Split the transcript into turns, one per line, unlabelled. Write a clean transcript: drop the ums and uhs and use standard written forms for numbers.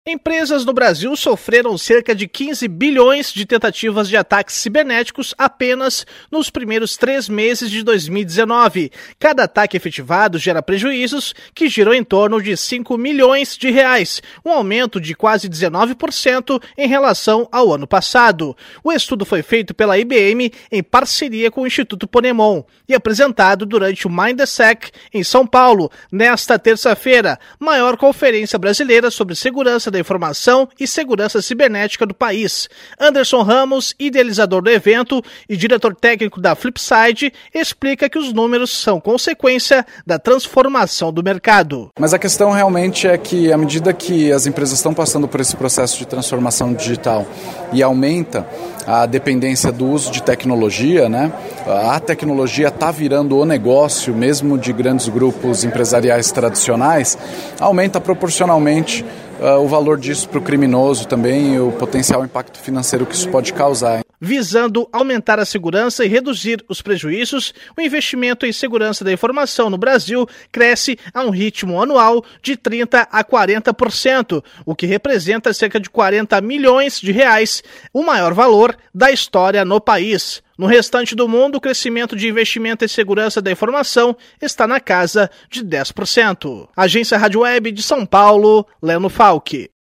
Empresas no Brasil sofreram cerca de 15 bilhões de tentativas de ataques cibernéticos apenas nos primeiros 3 meses de 2019. Cada ataque efetivado gera prejuízos que giram em torno de 5 milhões de reais, um aumento de quase 19% em relação ao ano passado. O estudo foi feito pela IBM em parceria com o Instituto Ponemon e apresentado durante o Mindsec em São Paulo, nesta terça-feira, maior conferência brasileira sobre segurança da informação e segurança cibernética do país. Anderson Ramos, idealizador do evento e diretor técnico da Flipside, explica que os números são consequência da transformação do mercado.
Mas a questão realmente é que, à medida que as empresas estão passando por esse processo de transformação digital e aumenta a dependência do uso de tecnologia, né? A tecnologia está virando o negócio, mesmo de grandes grupos empresariais tradicionais, aumenta proporcionalmente o valor disso para o criminoso também e o potencial impacto financeiro que isso pode causar.
Visando aumentar a segurança e reduzir os prejuízos, o investimento em segurança da informação no Brasil cresce a um ritmo anual de 30% a 40%, o que representa cerca de 40 milhões de reais, o maior valor da história no país. No restante do mundo, o crescimento de investimento em segurança da informação está na casa de 10%. Agência Rádio Web de São Paulo, Leno Falck.